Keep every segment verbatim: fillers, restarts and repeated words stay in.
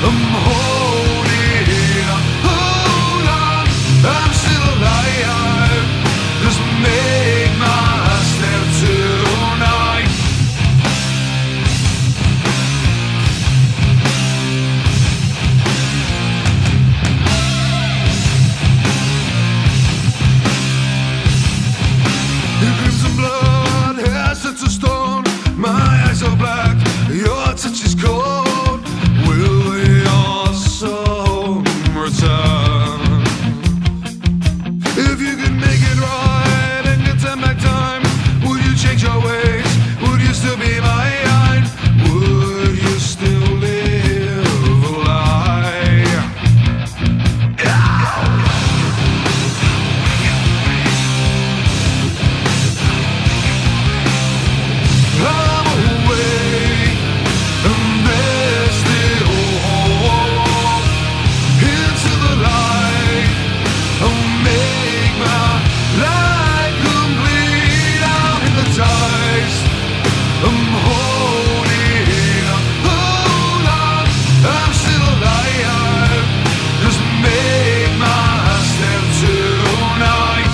I'm holding on, hold on, I'm still alive. Just make my step tonight. Your crimson blood has touched a stone. My eyes are black, your touch is cold. Will your soul return? If you could make it right and could turn back time, would you change your ways? Would you still be mine? Would you still live a lie? I'm awake and there's still hope. Into the light, I'll make my life complete. I'm hypnotized, I'm holding on, hold on, I'm still alive. Just make my step tonight.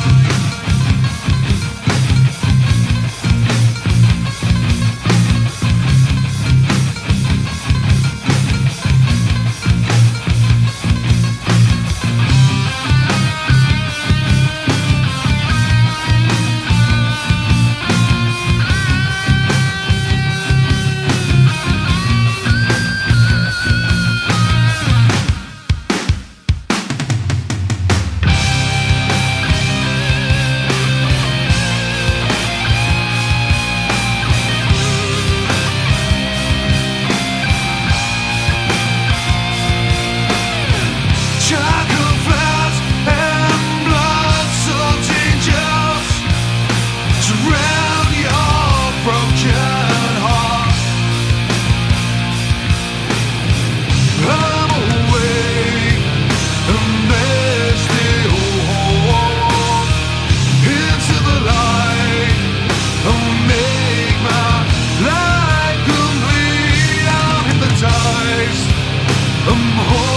Chocolate flowers and blood-soaked angels surround your broken heart. I'm awake and there's still hope. Into the light, I'll make my life complete. I'm hypnotized, I'm holding